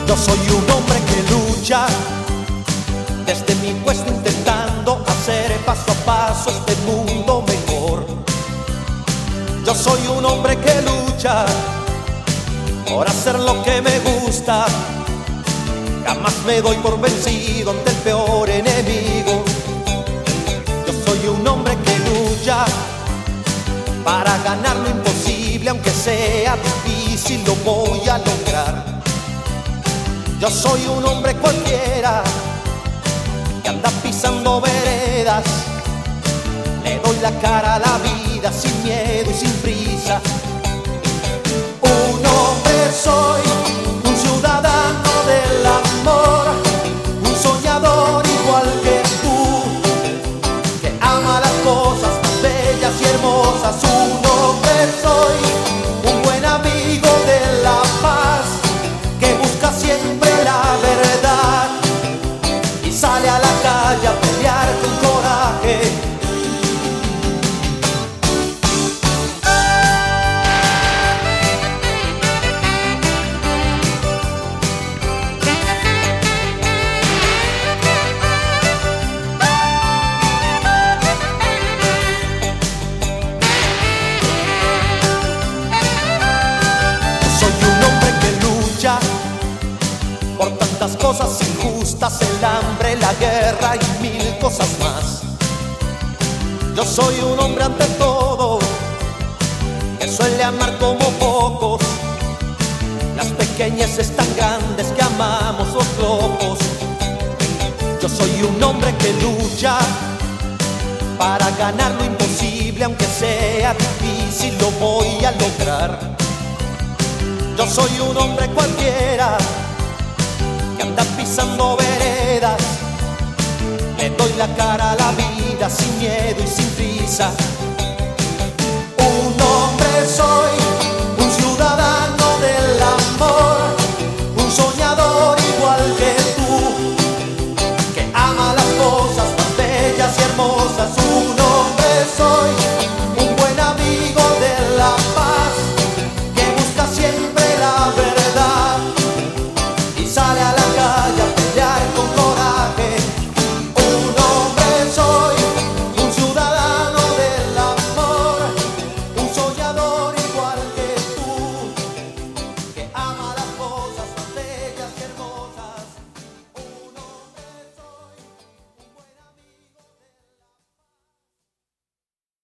Yo soy un hombre que lucha desde mi puesto intentando hacer paso a paso este mundo mejor. Yo soy un hombre que lucha por hacer lo que me gusta. Jamás me doy por vencido ante el peor enemigo. Yo soy un hombre que lucha para ganar lo imposible, aunque sea difícil lo voy a lograr. Yo soy un hombre cualquiera que anda pisando veredas. Le doy la cara a la vida sin miedo y sin prisa. Un hombre soy, un ciudadano del amor, un soñador igual que tú, que ama las cosas más bellas y hermosas. Un hombre soy, un buen amigo de la paz, que busca siempre la verdad y sale a la calle a pelear con coraje. Por tantas cosas injustas, el hambre, la guerra y mil cosas más. Yo soy un hombre ante todo que suele amar como pocos las pequeñeces tan grandes que amamos los locos. Yo soy un hombre que lucha para ganar lo imposible, aunque sea difícil lo voy a lograr. Yo soy un hombre cualquiera que anda pisando veredas. Le doy la cara a la vida sin miedo y sin prisa.